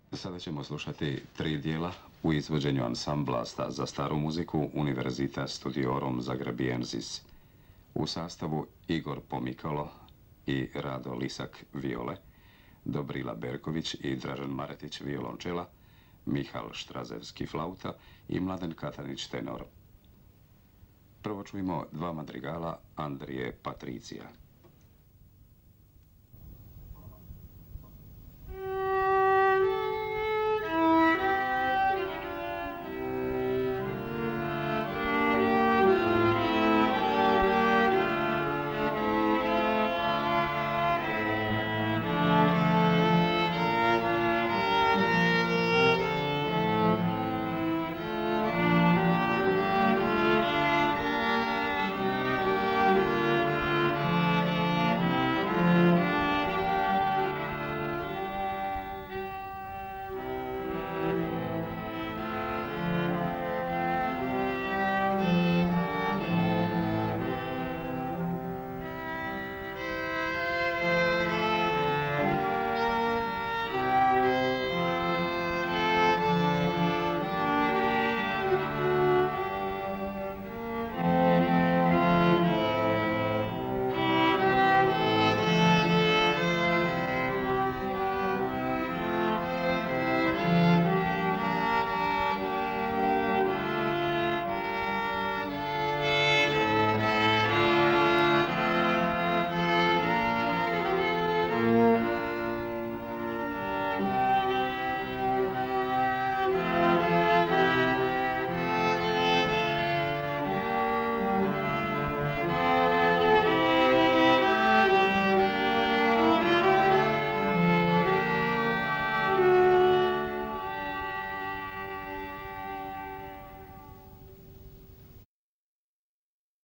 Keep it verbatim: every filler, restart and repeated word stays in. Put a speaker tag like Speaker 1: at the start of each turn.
Speaker 1: Sada ćemo slušati tri dijela u izvođenju ansambla za staru muziku Universitas Studiorum Zagrabiensis. U sastavu Igor Pomikalo i Rado Lisak viole, Dobrila Berković i Dražen Maretić violončela, Mihal Štrazevski flauta i Mladen Katanić tenor. Prvo čujemo dva madrigala Andrije Patricija.